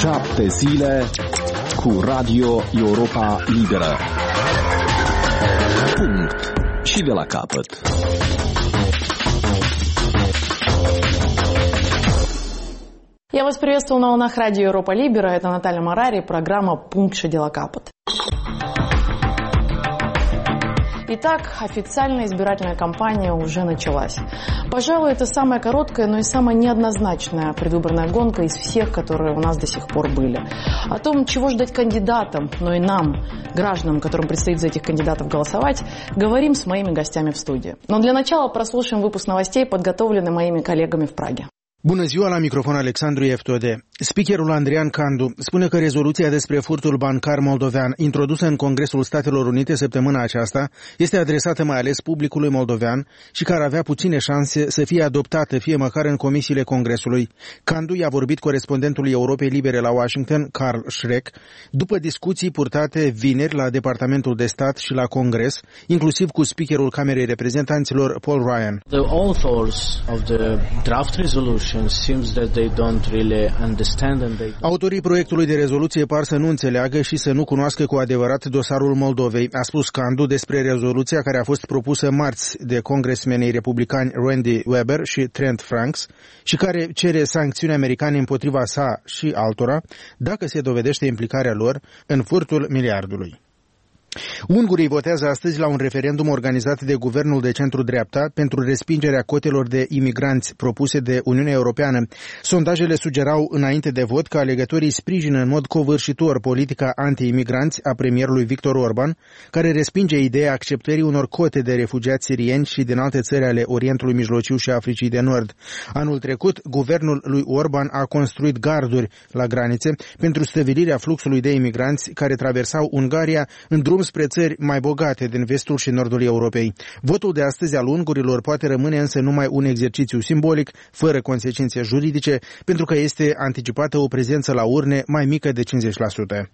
7 zile cu Radio Europa Liberă. Punct. Și de la capăt. Я вас приветствую на волнах Радио Европа Либера. Это Наталья Марари, программа «Пункт Шедела Капот». Итак, официальная избирательная кампания уже началась. Пожалуй, это самая короткая, но и самая неоднозначная предвыборная гонка из всех, которые у нас до сих пор были. О том, чего ждать кандидатам, но и нам, гражданам, которым предстоит за этих кандидатов голосовать, говорим с моими гостями в студии. Но для начала прослушаем выпуск новостей, подготовленный моими коллегами в Праге. Bună ziua, la microfon Alexandru Eftode. Speakerul Andrian Candu spune că rezoluția despre furtul bancar moldovean introdusă în Congresul Statelor Unite săptămâna aceasta este adresată mai ales publicului moldovean și că ar avea puține șanse să fie adoptată, fie măcar în comisiile Congresului. Candu i-a vorbit corespondentului Europei Libere la Washington, Carl Schreck, după discuții purtate vineri la Departamentul de Stat și la Congres, inclusiv cu speakerul Camerei Reprezentanților, Paul Ryan. The authors of the draft resolution seems that they don't really understand and they... Autorii proiectului de rezoluție par să nu înțeleagă și să nu cunoască cu adevărat dosarul Moldovei, a spus Candu despre rezoluția care a fost propusă marți de congresmenii republicani Randy Weber și Trent Franks și care cere sancțiuni americane împotriva sa și altora dacă se dovedește implicarea lor în furtul miliardului. Ungurii votează astăzi la un referendum organizat de guvernul de centru-dreapta pentru respingerea cotelor de imigranți propuse de Uniunea Europeană. Sondajele sugerau înainte de vot că alegătorii sprijină în mod covârșitor politica anti-imigranți a premierului Viktor Orban, care respinge ideea acceptării unor cote de refugiați sirieni și din alte țări ale Orientului Mijlociu și Africii de Nord. Anul trecut, guvernul lui Orban a construit garduri la granițe pentru stăvilirea fluxului de imigranți care traversau Ungaria în drum spre țări mai bogate din vestul și nordul Europei. Votul de astăzi al ungurilor poate rămâne însă numai un exercițiu simbolic, fără consecințe juridice, pentru că este anticipată o prezență la urne mai mică de 50%.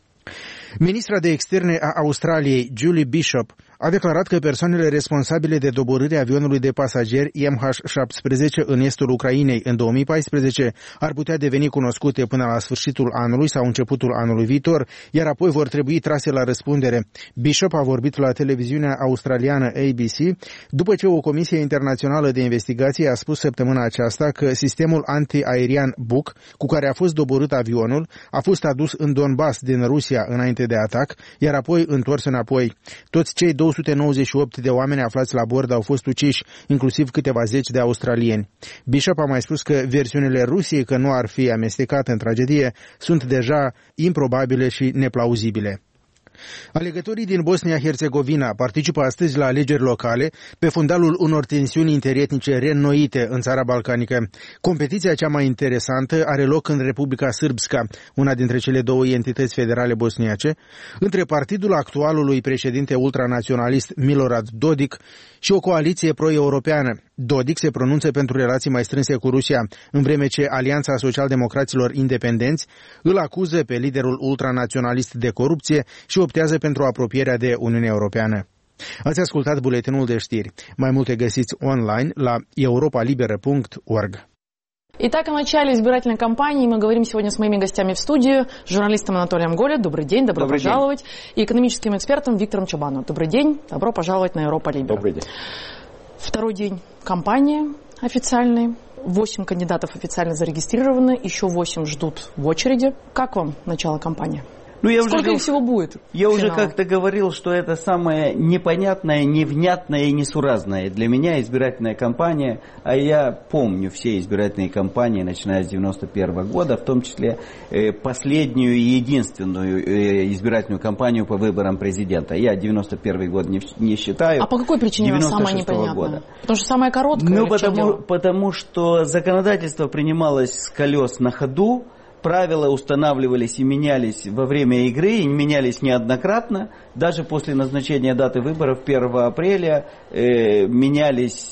Ministra de Externe a Australiei, Julie Bishop, a declarat că persoanele responsabile de doborârea avionului de pasageri MH17 în estul Ucrainei în 2014 ar putea deveni cunoscute până la sfârșitul anului sau începutul anului viitor, iar apoi vor trebui trase la răspundere. Bishop a vorbit la televiziunea australiană ABC după ce o comisie internațională de investigație a spus săptămâna aceasta că sistemul antiaerian Buk, cu care a fost doborât avionul, a fost adus în Donbass din Rusia înainte de atac, iar apoi întors înapoi. Toți cei 298 de oameni aflați la bord au fost uciși, inclusiv câteva zeci de australieni. Bishop a mai spus că versiunile Rusiei că nu ar fi amestecate în tragedie sunt deja improbabile și neplauzibile. Alegătorii din Bosnia-Herzegovina participă astăzi la alegeri locale pe fundalul unor tensiuni interetnice reînnoite în țara balcanică. Competiția cea mai interesantă are loc în Republica Sârbska, una dintre cele două entități federale bosniace, între partidul actualului președinte ultranaționalist Milorad Dodik și o coaliție pro-europeană. Dodik se pronunță pentru relații mai strânse cu Rusia, în vreme ce Alianța Social-Democraților Independenți îl acuză pe liderul ultranaționalist de corupție și optează pentru apropierea de Uniunea Europeană. Ați ascultat buletinul de știri. Mai multe găsiți online la europalibera.org. Итак, о начале избирательной кампании мы говорим сегодня с моими гостями в студии, журналистом Анатолием Голе. Добрый день, добро пожаловать. И экономическим экспертом Виктором Чабану. Добрый день, добро пожаловать на Европа Либера. Добрый день. Второй день кампании официальной. 8 кандидатов официально зарегистрированы, еще 8 ждут в очереди. Как вам начало кампании? Сколько их всего будет? Я уже как-то говорил, что это самая непонятная, невнятная и несуразная для меня избирательная кампания, а я помню все избирательные кампании, начиная с 91 года, в том числе последнюю и единственную избирательную кампанию по выборам президента. Я 91 год не считаю. А по какой причине она самая непонятная? Года. Потому что самая короткая? Потому что законодательство принималось с колес на ходу, правила устанавливались и менялись во время игры, и менялись неоднократно. Даже после назначения даты выборов 1 апреля менялись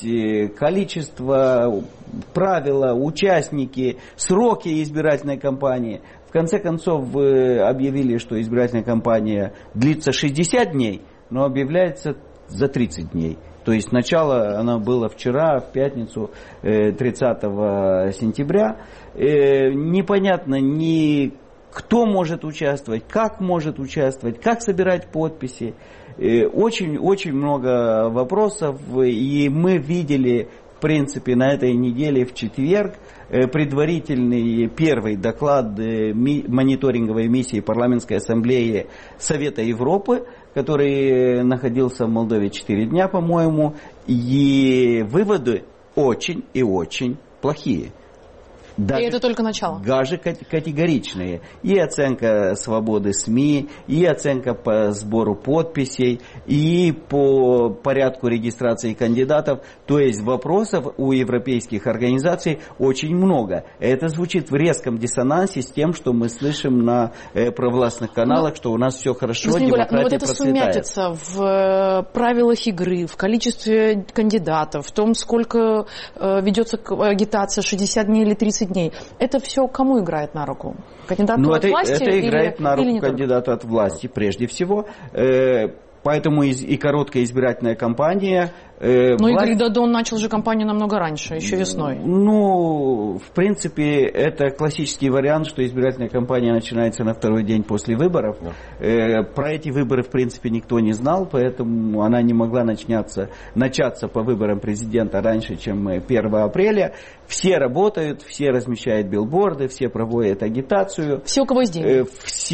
количество, правила, участники, сроки избирательной кампании. В конце концов объявили, что избирательная кампания длится 60 дней, но объявляется за 30 дней. То есть начало оно было вчера, в пятницу, 30 сентября. Непонятно ни кто может участвовать, как собирать подписи. Очень много вопросов, и мы видели, в принципе, на этой неделе в четверг предварительный первый доклад мониторинговой миссии Парламентской ассамблеи Совета Европы, который находился в Молдове 4 дня, по-моему, и выводы очень и очень плохие. И это только начало. Даже категоричные. И оценка свободы СМИ, и оценка по сбору подписей, и по порядку регистрации кандидатов. То есть вопросов у европейских организаций очень много. Это звучит в резком диссонансе с тем, что мы слышим на провластных каналах, что у нас все хорошо, демократия но вот это процветает. сумятица в правилах игры, в количестве кандидатов, в том, сколько ведется агитация, 60 дней или 30 дней. Это все кому играет на руку? Кандидату от власти? Это играет на руку кандидату только? от власти, прежде всего. Поэтому и короткая избирательная кампания. Но Игорь Додон начал же кампанию намного раньше, еще весной. Ну, в принципе, это классический вариант, что избирательная кампания начинается на второй день после выборов. Про эти выборы, в принципе, никто не знал, поэтому она не могла начаться по выборам президента раньше, чем 1 апреля. Все работают, все размещают билборды, все проводят агитацию. Все, у кого есть деньги.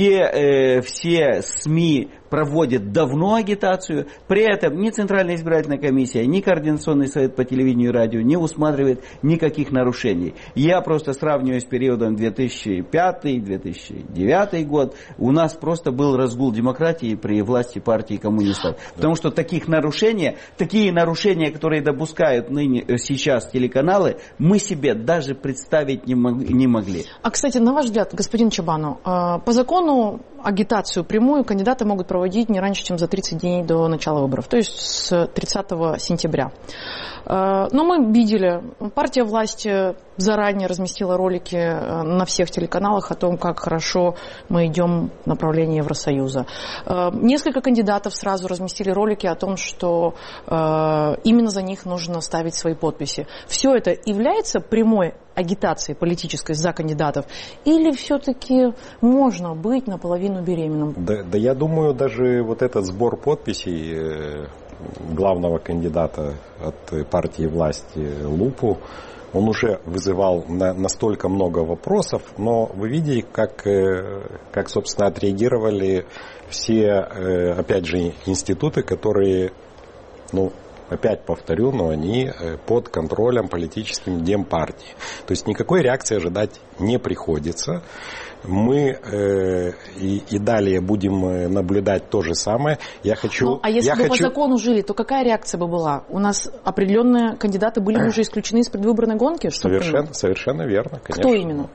Все СМИ проводят давно агитацию. При этом ни Центральная избирательная комиссия, ни Координационный совет по телевидению и радио не усматривает никаких нарушений. Я просто сравниваю с периодом 2005-2009 год. У нас просто был разгул демократии при власти партии коммунистов. Потому что такие нарушения, которые допускают сейчас телеканалы, мы себе даже представить не могли. А, кстати, на ваш взгляд, господин Чобану, по закону агитацию прямую кандидаты могут проводить не раньше, чем за 30 дней до начала выборов, то есть с 30 сентября. Но мы видели, партия власти заранее разместила ролики на всех телеканалах о том, как хорошо мы идем в направлении Евросоюза. Несколько кандидатов сразу разместили ролики о том, что именно за них нужно ставить свои подписи. Все это является прямой агитацией политической за кандидатов? Или все-таки можно быть наполовину беременным? Да, я думаю, даже вот этот сбор подписей главного кандидата от партии власти Лупу, он уже вызывал настолько много вопросов, но вы видите, как собственно, отреагировали все, опять же, институты, которые, опять повторю, но они под контролем политическим Демпартии. То есть никакой реакции ожидать не приходится. Мы и далее будем наблюдать то же самое. А если бы по закону жили, то какая реакция бы была? У нас определенные кандидаты были уже исключены из предвыборной гонки? Совершенно верно, конечно. Кто именно?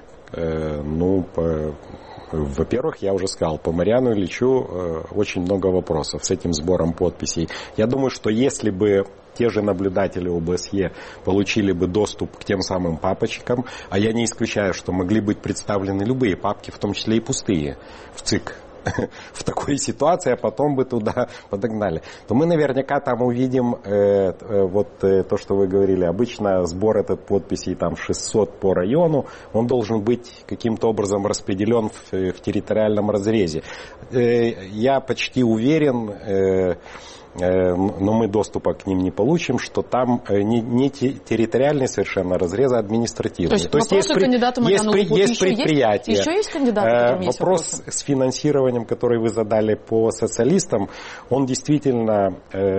Во-первых, я уже сказал, по Марьяну Ильичу очень много вопросов с этим сбором подписей. Я думаю, что если бы те же наблюдатели ОБСЕ получили бы доступ к тем самым папочкам, а я не исключаю, что могли быть представлены любые папки, в том числе и пустые, в ЦИК, в такой ситуации, а потом бы туда подогнали, то мы наверняка там увидим то, что вы говорили. Обычно сбор этот подписей 600 по району, он должен быть каким-то образом распределен в территориальном разрезе. Я почти уверен, но мы доступа к ним не получим, что там не территориальный совершенно разрез, а административный. То есть есть предприятия. Еще есть кандидаты? Вопрос с финансированием, который вы задали по социалистам, он действительно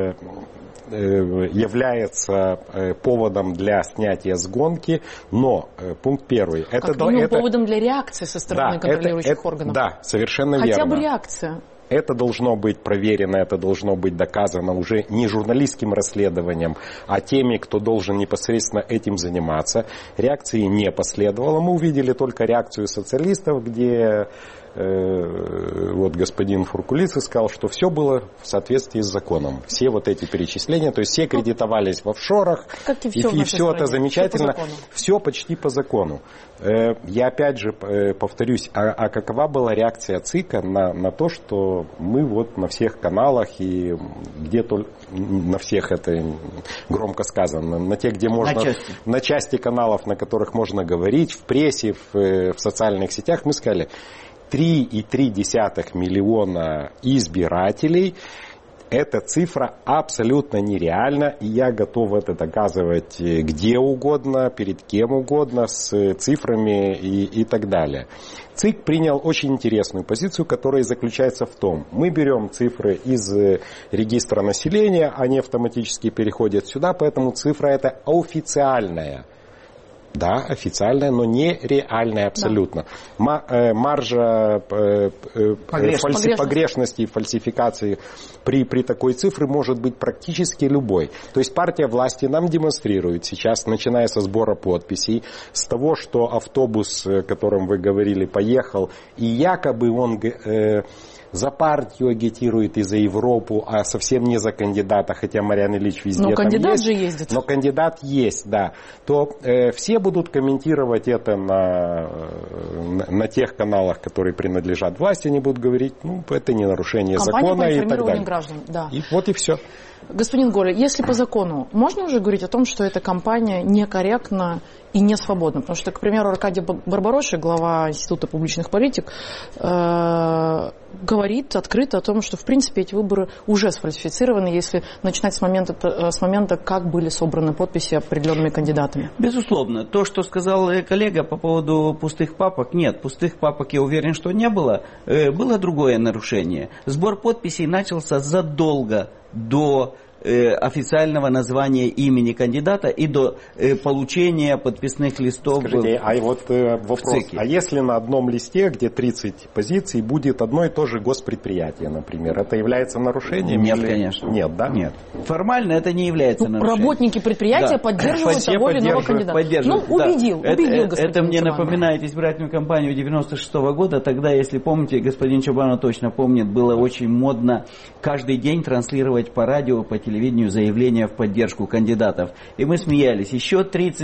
является поводом для снятия с гонки, но пункт первый. Поводом для реакции со стороны контролирующих органов. Да, совершенно верно. Хотя бы реакция. Это должно быть проверено, это должно быть доказано уже не журналистским расследованием, а теми, кто должен непосредственно этим заниматься. Реакции не последовало. Мы увидели только реакцию социалистов, где господин Фуркулицы сказал, что все было в соответствии с законом. Все вот эти перечисления, то есть все кредитовались в офшорах, и все это замечательно. Все почти по закону. Я опять же повторюсь, а какова была реакция ЦИКа на то, что мы на всех каналах и где-то на всех, это громко сказано, на тех, где можно, на части каналов, на которых можно говорить, в прессе, в социальных сетях, мы сказали: 3,3 миллиона избирателей. Эта цифра абсолютно нереальна, и я готов это доказывать где угодно, перед кем угодно, с цифрами и так далее. ЦИК принял очень интересную позицию, которая заключается в том, мы берем цифры из регистра населения, они автоматически переходят сюда, поэтому цифра эта официальная. Да, официальная, но не реальная абсолютно. Да. Маржа погрешности и фальсификации при такой цифре может быть практически любой. То есть партия власти нам демонстрирует сейчас, начиная со сбора подписей, с того, что автобус, о котором вы говорили, поехал, и якобы он за партию агитирует и за Европу, а совсем не за кандидата, хотя Марьян Ильич везде там есть. Но кандидат же ездит. Но кандидат есть, да. То все будут комментировать это на тех каналах, которые принадлежат власти, они будут говорить, это не нарушение закона и так далее. Граждан, да. И вот и все. Господин Голя, если по закону, можно уже говорить о том, что эта кампания некорректна и не свободна? Потому что, к примеру, Аркадий Барбароши, глава Института публичных политик, говорит открыто о том, что, в принципе, эти выборы уже сфальсифицированы, если начинать с момента, как были собраны подписи определенными кандидатами. Безусловно. То, что сказал коллега по поводу пустых папок, нет, пустых папок, я уверен, что не было. Было другое нарушение. Сбор подписей начался задолго до официального названия имени кандидата и до получения подписных листов. Скажите, а вот вопрос, а если на одном листе, где 30 позиций, будет одно и то же госпредприятие, например, это является нарушением? Нет, конечно. Нет, да? Нет. Формально это не является нарушением. Работники предприятия поддерживают того или иного кандидата. Убедил госпредприятие. Это мне напоминает избирательную кампанию 96-го года. Тогда, если помните, господин Чобанов точно помнит, было очень модно каждый день транслировать по радио, по телевидению заявления в поддержку кандидатов. И мы смеялись. Еще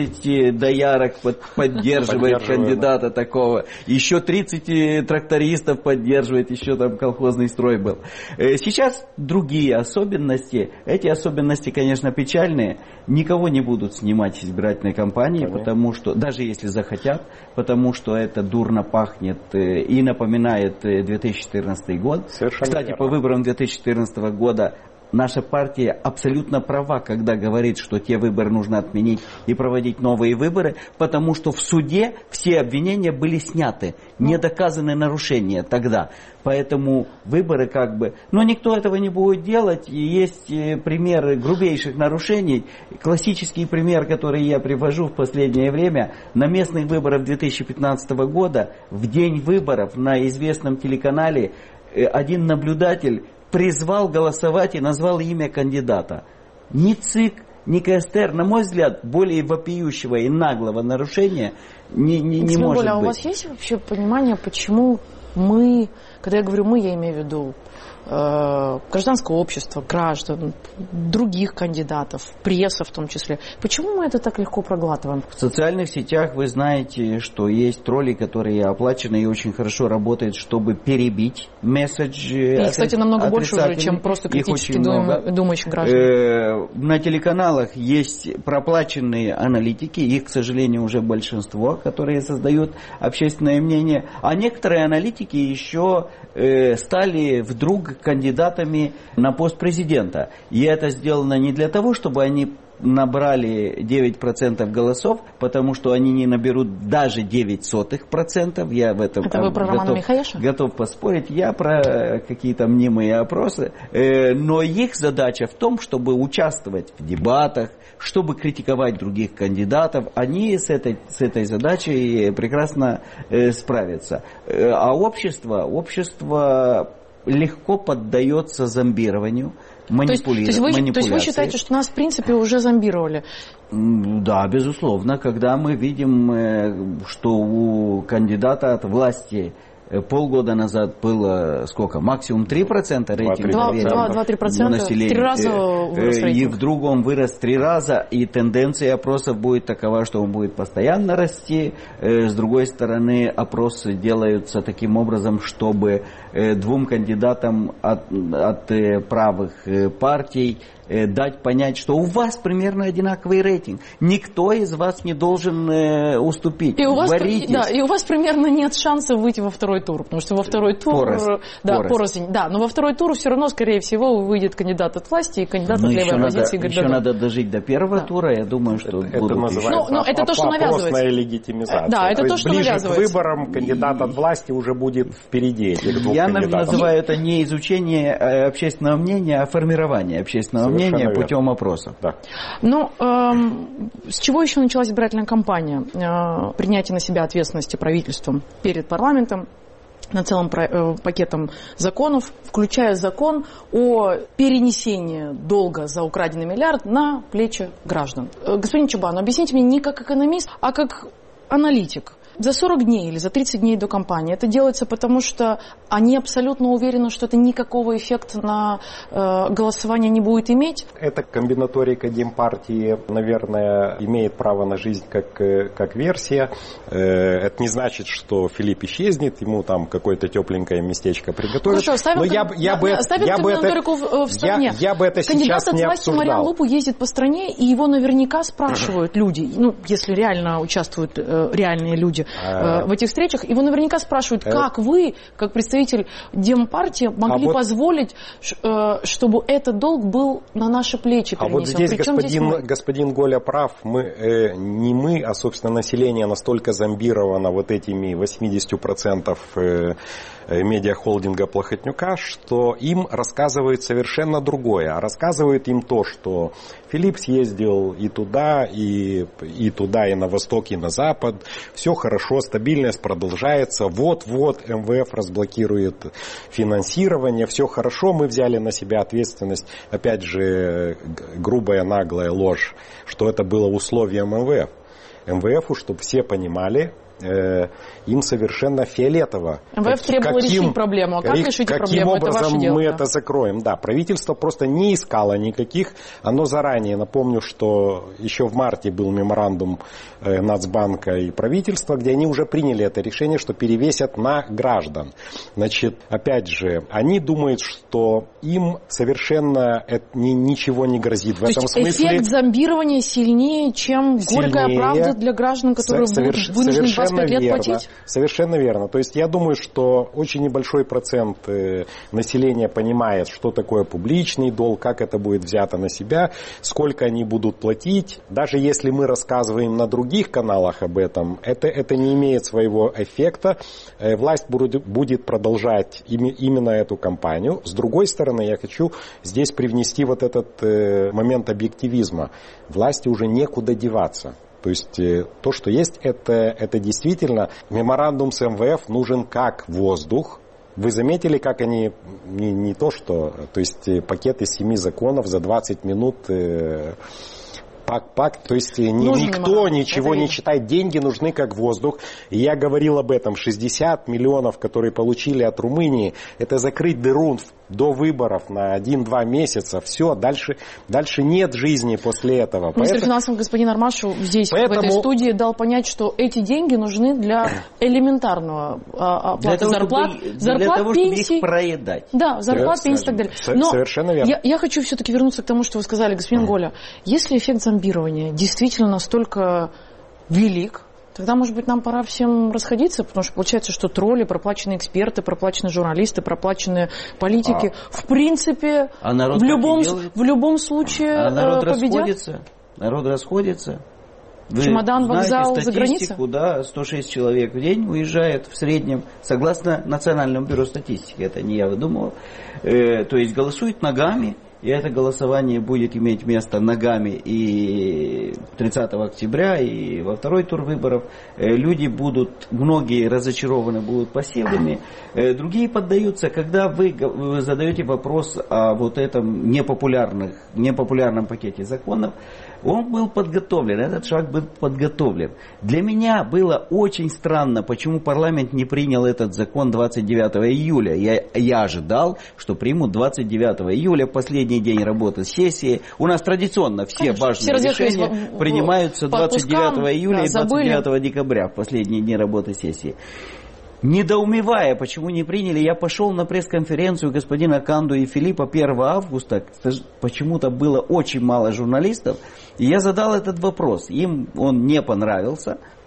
30 доярок поддерживает кандидата такого. Еще 30 трактористов поддерживает. Еще там колхозный строй был. Сейчас другие особенности. Эти особенности, конечно, печальные. Никого не будут снимать с избирательной кампании, потому что, даже если захотят, потому что это дурно пахнет и напоминает 2014 год. Совершенно Кстати, верно. по выборам 2014 года наша партия абсолютно права, когда говорит, что те выборы нужно отменить и проводить новые выборы, потому что в суде все обвинения были сняты, не доказаны нарушения тогда. Поэтому выборы но никто этого не будет делать. И есть примеры грубейших нарушений. Классический пример, который я привожу в последнее время, на местных выборах 2015 года, в день выборов на известном телеканале один наблюдатель призвал голосовать и назвал имя кандидата. Ни ЦИК, ни КСТР, на мой взгляд, более вопиющего и наглого нарушения не может быть. А у вас есть вообще понимание, почему мы, когда я говорю мы, я имею в виду гражданское общество, граждан, других кандидатов, пресса в том числе. Почему мы это так легко проглатываем? В социальных сетях вы знаете, что есть тролли, которые оплачены и очень хорошо работают, чтобы перебить месседж. И, кстати, намного больше уже, чем просто критически думающих граждан. На телеканалах есть проплаченные аналитики, их, к сожалению, уже большинство, которые создают общественное мнение. А некоторые аналитики еще стали вдруг кандидатами на пост президента. И это сделано не для того, чтобы они набрали 9% голосов, потому что они не наберут даже 0,09%. Я в этом это вы про Романа Михаеша? Готов поспорить. Я про какие-то мнимые опросы. Но их задача в том, чтобы участвовать в дебатах, чтобы критиковать других кандидатов. Они с этой задачей прекрасно справятся. А общество легко поддается зомбированию, манипуляции. То есть вы считаете, что нас в принципе уже зомбировали? Да, безусловно. Когда мы видим, что у кандидата от власти полгода назад было сколько? Максимум 3% рейтинга доверия 2-3%, населения. 3 раза вырос рейтинг. И вдруг он вырос 3 раза, и тенденция опросов будет такова, что он будет постоянно расти. С другой стороны, опросы делаются таким образом, чтобы двум кандидатам от правых партий дать понять, что у вас примерно одинаковый рейтинг. Никто из вас не должен уступить. И у вас примерно нет шансов выйти во второй тур, потому что во второй тур... Порознь. Да, но во второй тур все равно, скорее всего, выйдет кандидат от власти и кандидат от левой оппозиции. Еще надо дожить до первого тура, я думаю, что это называется это то, что навязывается. Опросная легитимизация. Да, это то, что ближе навязывается. К выборам кандидат от власти уже будет впереди этих двух кандидатов. Я называю это не изучение общественного мнения, а формирование общественного мнения путем опросов. Да. С чего еще началась избирательная кампания? Принятие на себя ответственности правительством перед парламентом над целым пакетом законов, включая закон о перенесении долга за украденный миллиард на плечи граждан. Господин Чубан, объясните мне не как экономист, а как аналитик. За 40 дней или за 30 дней до кампании это делается потому, что они абсолютно уверены, что это никакого эффекта на голосование не будет иметь? Эта комбинаторика Демпартии, наверное, имеет право на жизнь как версия. Это не значит, что Филипп исчезнет, ему там какое-то тепленькое местечко приготовят. Хорошо, оставим комбинаторику в стороне. Я бы это сейчас не обсуждал. Кандидат от власти Мариан Лупу ездит по стране, и его наверняка спрашивают люди, если реально участвуют реальные люди в этих встречах, его наверняка спрашивают, как вы, как представитель Демпартии, могли позволить, чтобы этот долг был на наши плечи перенесен. А вот здесь господин Голя прав. Не мы, а, собственно, население настолько зомбировано вот этими 80% медиахолдинга Плохотнюка, что им рассказывают совершенно другое. А рассказывают им то, что Филипп съездил и туда, и на восток, и на запад. Все хорошо, стабильность продолжается. Вот-вот МВФ разблокирует финансирование. Все хорошо, мы взяли на себя ответственность. Опять же, грубая, наглая ложь, что это было условием МВФ. МВФу, чтобы все понимали, им совершенно фиолетово. МВФ требовало решить проблему. А как решить проблему? Каким образом это мы это закроем? Да, правительство просто не искало никаких. Оно заранее, напомню, что еще в марте был меморандум Нацбанка и правительства, где они уже приняли это решение, что перевесят на граждан. Значит, опять же, они думают, что им совершенно ничего не грозит. В этом смысле эффект зомбирования сильнее, чем горькая правда для граждан, которые будут вынуждены 25 лет платить? Совершенно верно. То есть я думаю, что очень небольшой процент населения понимает, что такое публичный долг, как это будет взято на себя, сколько они будут платить. Даже если мы рассказываем на других каналах об этом, это не имеет своего эффекта. Власть будет продолжать именно эту кампанию. С другой стороны, я хочу здесь привнести вот этот момент объективизма. Власти уже некуда деваться. То есть то, что есть, это действительно меморандум с МВФ нужен как воздух. Вы заметили, как они не то что, то есть пакет из 7 законов за 20 минут пак, то есть никто ничего не читает, деньги нужны как воздух. И я говорил об этом, 60 миллионов, которые получили от Румынии, это закрыть дыру до выборов на 1-2 месяца. Все, дальше нет жизни после этого. Министр финансов господин Армашев здесь, в этой студии, дал понять, что эти деньги нужны для элементарного оплаты зарплат, пенсий. Чтобы их проедать. Да, зарплат, пенсий и так далее. Но совершенно верно. Я хочу все-таки вернуться к тому, что вы сказали, господин Голя. Если эффект зомбирования действительно настолько велик, тогда, может быть, нам пора всем расходиться, потому что получается, что тролли, проплаченные эксперты, проплаченные журналисты, проплаченные политики, в принципе, в любом случае победят. Народ расходится. Вы чемодан, вокзал, за границей? Да, 106 человек в день уезжает в среднем, согласно Национальному бюро статистики, это не я выдумывал, то есть голосуют ногами. И это голосование будет иметь место ногами и 30 октября, и во второй тур выборов. Люди многие разочарованы будут пассивными, другие поддаются. Когда вы задаете вопрос о вот этом непопулярном пакете законов, он был подготовлен, этот шаг был подготовлен. Для меня было очень странно, почему парламент не принял этот закон 29 июля. Я ожидал, что примут 29 июля, последний день работы сессии. У нас традиционно все важные решения принимаются 29 июля и 29 декабря, в последние дни работы сессии. Недоумевая, почему не приняли, я пошел на пресс-конференцию господина Канду и Филиппа 1 августа. Почему-то было очень мало журналистов. И я задал этот вопрос. Им он не понравился,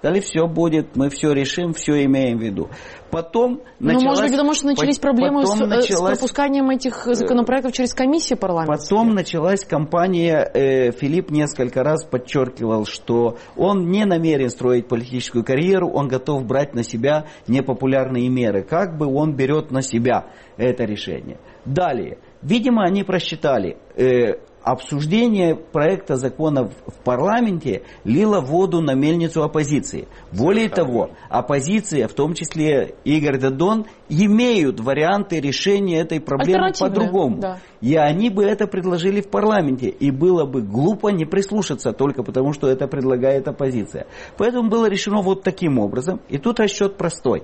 Сказали, все будет, мы все решим, все имеем в виду. Потом может быть, потому что начались проблемы с пропусканием этих законопроектов через комиссии парламентские. Потом началась кампания, Филипп несколько раз подчеркивал, что он не намерен строить политическую карьеру, он готов брать на себя непопулярные меры. Как бы он берет на себя это решение. Далее, видимо, они просчитали. Обсуждение проекта закона в парламенте лило воду на мельницу оппозиции. Более того, оппозиция, в том числе Игорь Додон, имеют варианты решения этой проблемы по-другому. Да. И они бы это предложили в парламенте. И было бы глупо не прислушаться только потому, что это предлагает оппозиция. Поэтому было решено вот таким образом. И тут расчет простой.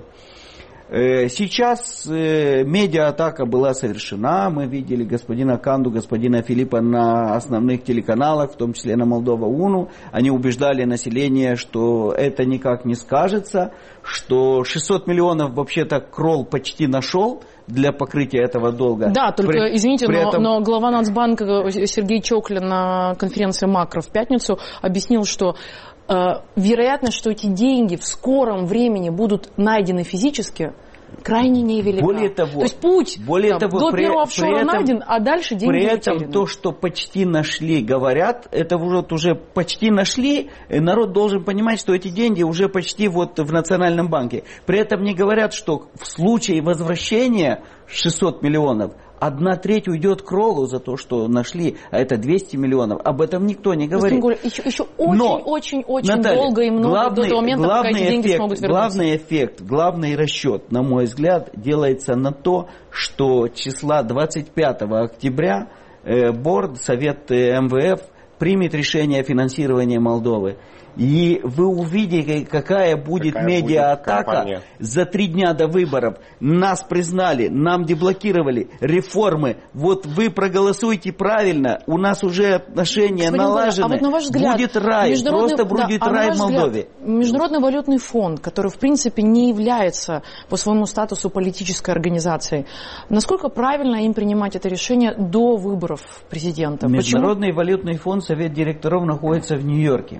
Сейчас медиа-атака была совершена. Мы видели господина Канду, господина Филиппа на основных телеканалах, в том числе на Молдова-Уну. Они убеждали население, что это никак не скажется, что 600 миллионов вообще-то Кролл почти нашел для покрытия этого долга. Да, только, извините, но глава Нацбанка Сергей Чоклин на конференции «Макро» в пятницу объяснил, что вероятность, что эти деньги в скором времени будут найдены физически, крайне невелика. Более того, то есть путь до первого офшора найден, а дальше деньги при утеряны. этом то, что почти нашли, говорят, это уже почти нашли, народ должен понимать, что эти деньги уже почти вот в Национальном банке. При этом не говорят, что в случае возвращения 600 миллионов, 1/3 уйдет Кроллу за то, что нашли, а это 200 миллионов. Об этом никто не говорит. Еще очень долго и много до того момента, пока эти деньги смогут вернуться. Главный расчет, на мой взгляд, делается на то, что числа 25 октября Совет МВФ примет решение о финансировании Молдовы. И вы увидите, какая будет медиа-атака за 3 дня до выборов. Нас признали, нам деблокировали реформы. Вот вы проголосуйте правильно, у нас уже отношения налажены. А вот на ваш взгляд, будет рай, просто будет рай в Молдове. Международный валютный фонд, который в принципе не является по своему статусу политической организацией, насколько правильно им принимать это решение до выборов президента? Международный валютный фонд, совет директоров находится в Нью-Йорке.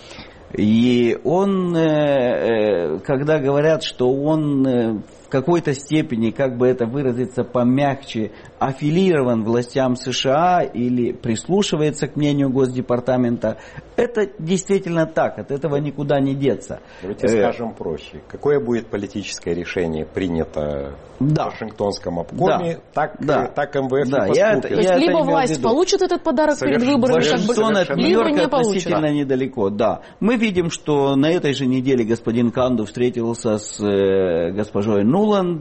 И он, когда говорят, что он в какой-то степени, как бы это выразиться помягче, аффилирован властям США или прислушивается к мнению Госдепартамента, это действительно так, от этого никуда не деться. Давайте скажем проще. Какое будет политическое решение принято в Вашингтонском обкоме, так МВФ и поступит. То есть либо власть получит этот подарок перед выборами, Вашингтон от Нью-Йорка относительно недалеко. Да. Мы видим, что на этой же неделе господин Канду встретился с госпожой Нуланд,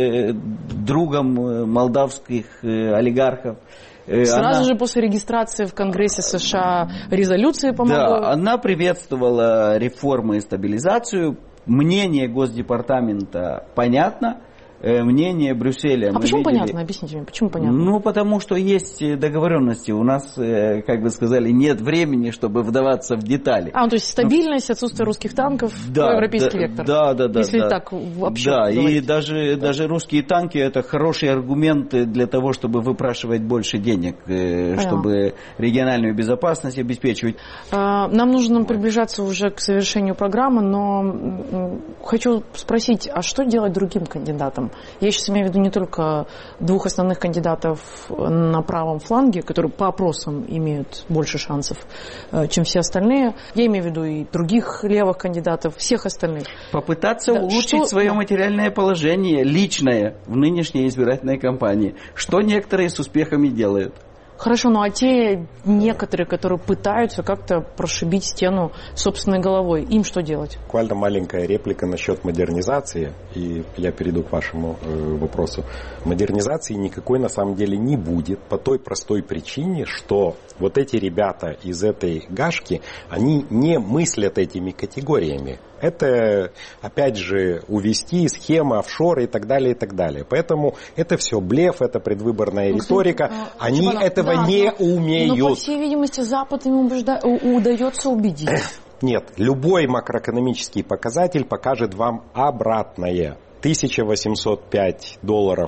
другом молдавских олигархов. Сразу же после регистрации в Конгрессе США резолюции по Молдове. Да, она приветствовала реформы и стабилизацию. Мнение Госдепартамента понятно. Мнение Брюсселя. Почему понятно? Объясните мне, почему понятно? Потому что есть договоренности. У нас, как бы сказали, нет времени, чтобы вдаваться в детали. То есть стабильность, отсутствие русских танков, европейский вектор. Да. Если так вообще говорить. И даже русские танки — это хороший аргумент для того, чтобы выпрашивать больше денег, чтобы региональную безопасность обеспечивать. Нам нужно приближаться уже к завершению программы, но хочу спросить, а что делать другим кандидатам? Я сейчас имею в виду не только 2 основных кандидатов на правом фланге, которые по опросам имеют больше шансов, чем все остальные. Я имею в виду и других левых кандидатов, всех остальных. Попытаться улучшить свое материальное положение, личное, в нынешней избирательной кампании. Что некоторые с успехами делают. Хорошо, а те некоторые, которые пытаются как-то прошибить стену собственной головой, им что делать? Буквально маленькая реплика насчет модернизации, и я перейду к вашему вопросу. Модернизации никакой на самом деле не будет по той простой причине, что вот эти ребята из этой гашки, они не мыслят этими категориями. Это, опять же, увести схема, офшоры и так далее, и так далее. Поэтому это все блеф, это предвыборная риторика. Они этого не умеют. Но, по всей видимости, Запад им удается убедить. Нет, любой макроэкономический показатель покажет вам обратное. $1805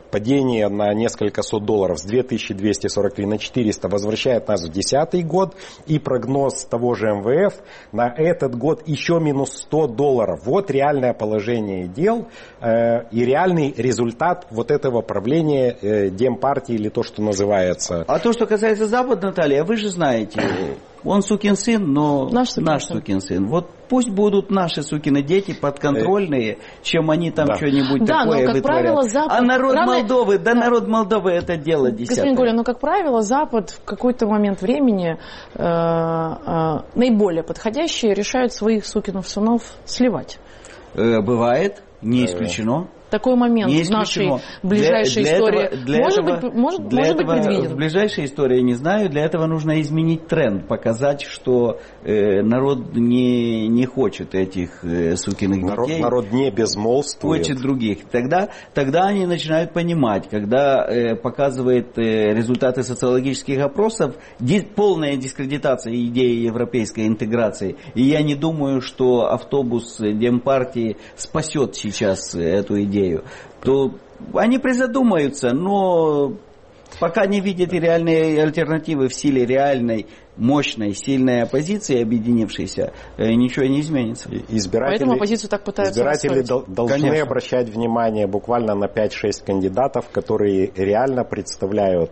падение на несколько сот долларов с 2243 на 400 возвращает нас в 2010 год. И прогноз того же МВФ на этот год еще минус $100. Вот реальное положение дел и реальный результат вот этого правления Демпартии, или то, что называется. А то, что касается Запада, Наталья, вы же знаете, он сукин сын, но наш сукин сын. Вот пусть будут наши сукины дети подконтрольные, чем они там что-нибудь такое но, как правило, вытворят. Запад... А народ Молдовы, народ Молдовы это дело десятое. Господин Голя, но, как правило, Запад в какой-то момент времени наиболее подходящие решают своих сукиных сынов сливать. Бывает, не исключено. Такой момент в нашей ближайшей истории может быть предвиден? В ближайшей истории не знаю. Для этого нужно изменить тренд, показать, что народ не хочет этих сукиных детей. Народ не безмолвствует. Хочет других. Тогда они начинают понимать, когда показывает результаты социологических опросов, полная дискредитация идеи европейской интеграции. И я не думаю, что автобус Демпартии спасет сейчас эту идею. То они призадумаются, но пока не видят реальные альтернативы в силе реальной, мощной, сильной оппозиции, объединившейся, ничего не изменится. Поэтому оппозицию так пытаются избиратели расстроить. должны обращать внимание буквально на 5-6 кандидатов, которые реально представляют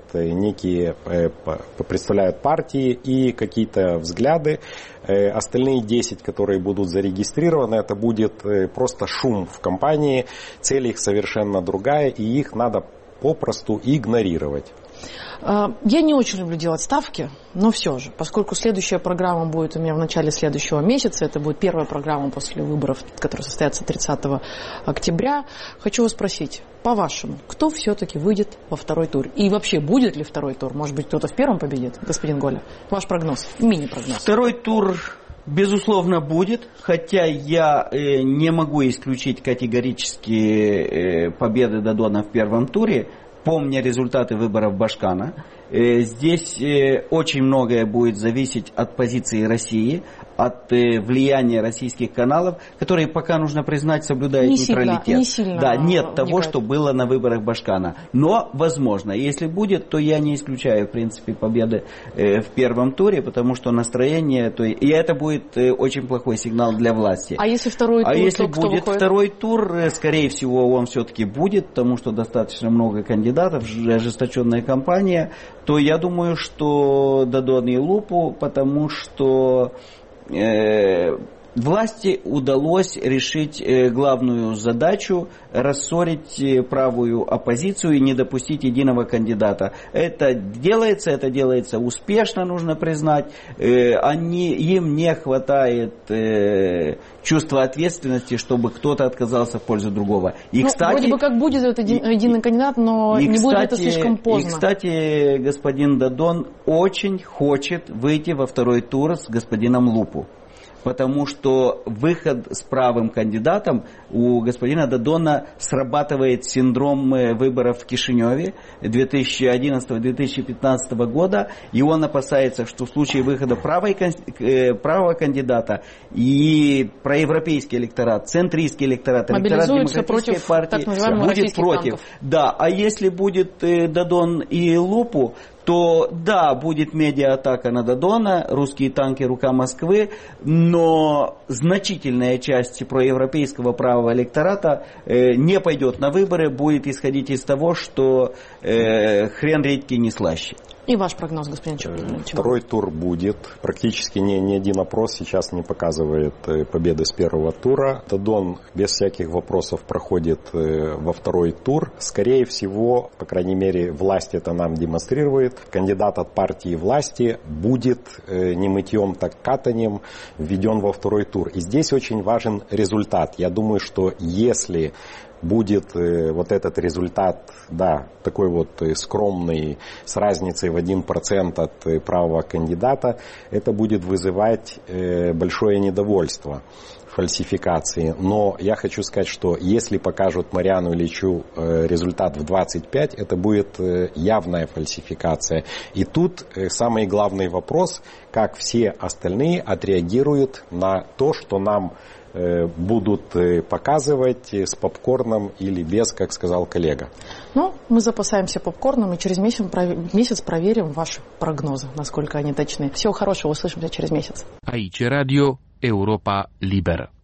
представляют партии и какие-то взгляды. Остальные 10, которые будут зарегистрированы, это будет просто шум в кампании. Цель их совершенно другая, и их надо попросту игнорировать. Я не очень люблю делать ставки, но все же, поскольку следующая программа будет у меня в начале следующего месяца, это будет первая программа после выборов, которая состоится 30 октября, хочу вас спросить, по-вашему, кто все-таки выйдет во второй тур? И вообще, будет ли второй тур? Может быть, кто-то в первом победит? Господин Голя, ваш прогноз, мини-прогноз. Второй тур, безусловно, будет, хотя я не могу исключить категорически победы Додона в первом туре, помня результаты выборов Башкана. Здесь очень многое будет зависеть от позиции России, от влияния российских каналов, которые, пока нужно признать, соблюдают нейтралитет. Нет того, что было на выборах Башкана. Но возможно. Если будет, то я не исключаю, в принципе, победы в первом туре, потому что настроение... И это будет очень плохой сигнал для власти. А если второй тур, если будет второй тур, скорее всего, он все-таки будет, потому что достаточно много кандидатов, ожесточенная кампания, то я думаю, что Додон и Лупу, потому что власти удалось решить главную задачу – рассорить правую оппозицию и не допустить единого кандидата. Это делается успешно, нужно признать. Им не хватает чувства ответственности, чтобы кто-то отказался в пользу другого. И, кстати, вроде бы как будет этот единый кандидат, но не будет это слишком поздно. И, кстати, господин Додон очень хочет выйти во второй тур с господином Лупу. Потому что выход с правым кандидатом у господина Додона срабатывает синдром выборов в Кишиневе 2011-2015 года. И он опасается, что в случае выхода правого кандидата и проевропейский электорат, центристский электорат, электорат демократической партии будет против. Танков. Да, а если будет Додон и Лупу, то да, будет медиа-атака на Додона, русские танки, рука Москвы, но значительная часть проевропейского правого электората не пойдет на выборы, будет исходить из того, что хрен редьки не слаще. И ваш прогноз, господин Чубилин? Второй тур будет. Практически ни один опрос сейчас не показывает победы с первого тура. Додон без всяких вопросов проходит во второй тур. Скорее всего, по крайней мере, власть это нам демонстрирует. Кандидат от партии власти будет не мытьем, так катанием введен во второй тур. И здесь очень важен результат. Я думаю, что если будет вот этот результат, да, такой вот скромный, с разницей в 1% от правого кандидата, это будет вызывать большое недовольство фальсификации. Но я хочу сказать, что если покажут Мариану Ильичу результат в 25, это будет явная фальсификация. И тут самый главный вопрос, как все остальные отреагируют на то, что нам будут показывать с попкорном или без, как сказал коллега. Ну, мы запасаемся попкорном и через месяц проверим ваши прогнозы, насколько они точны. Всего хорошего, услышимся через месяц. Aici Radio Europa Liberă.